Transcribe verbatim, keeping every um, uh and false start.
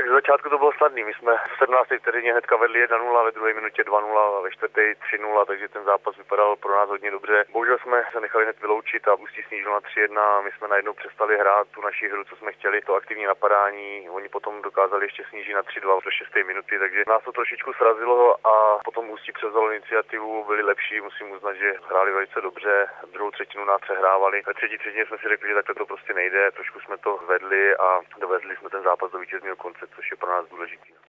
z začátku to bylo snadný. My jsme v sedmnácté vteřině hnedka vedli jedna nula, ve druhé minutě dva nula a ve čtvrté tři nula, takže ten zápas vypadal pro nás hodně dobře. Bohužel jsme se nechali hned vyloučit a Ústí snížil na tři jedna a my jsme najednou přestali hrát tu naši hru, co jsme chtěli, to aktivní napadání. Oni potom dokázali ještě snížit na tři dva do šesté minuty, takže nás to trošičku srazilo a potom Ústí převzalo iniciativu, byli lepší, musím uznat, že hráli velice dobře. Druhou třetinu nás přehrávali. Ve třetí třetině jsme si řekli, že takhle to prostě nejde, trošku jsme to vedli a dovezli jsme ten zápas do vítězného konce, což je pro nás důležité.